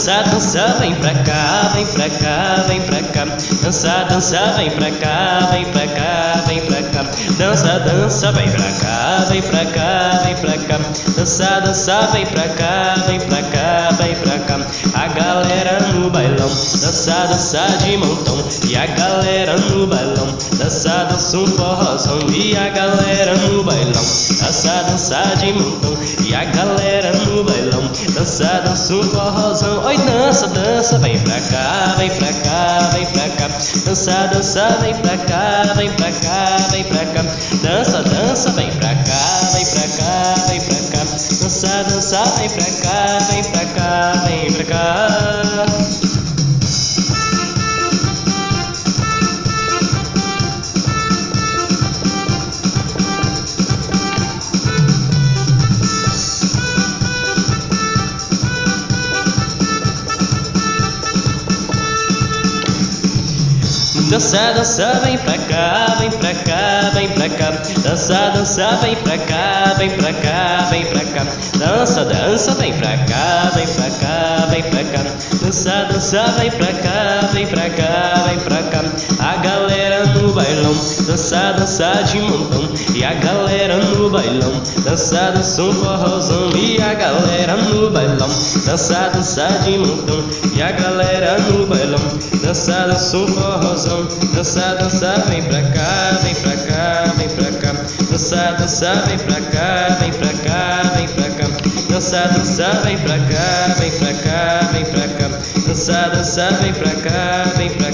Dança, dança, vem pra cá, vem pra cá, vem pra cá. Dança, dança, vem pra cá, vem pra cá, vem pra cá. Dança, dança, vem pra cá, vem pra cá, vem pra cá. Dança, dança, vem pra cá, vem pra cá, vem pra cá. A galera no bailão, dança, dança de montão. E a galera no bailão, dança, dança um forrozão. E a galera no bailão, dança, dança de montão. E a galera no bailão, dança, dança um forrozão. Oi, dança, dança, vem pra cá, vem pra cá, vem pra cá. Dança, dança, vem pra cá, vem pra cá, vem pra cá. Dança, dança, vem pra cá, vem pra cá, vem pra cá. Dança, dança, vem pra cá, vem pra cá, vem pra cá. Dança, dança, vem pra cá, vem pra cá, vem pra cá. Dança, dança, vem pra cá, vem pra cá, vem pra cá. Dança, dança, vem pra cá, vem pra cá, vem pra cá. Dança, dança, vem pra cá, vem pra cá, vem pra cá. A galera no bailão, dança, dança de montão. E a galera no bailão, dança, dança um forrozão. E a galera no bailão, dança, dança de montão. E a galera no bailão, dança, dança um forrozão. Dança, dança, vem pra cá, vem pra cá, vem pra cá. Dança, dança, vem pra cá, vem pra cá, vem pra cá. Dança, dança, vem pra cá, vem pra cá, vem pra cá. Dança, dança, vem pra cá, vem pra cá.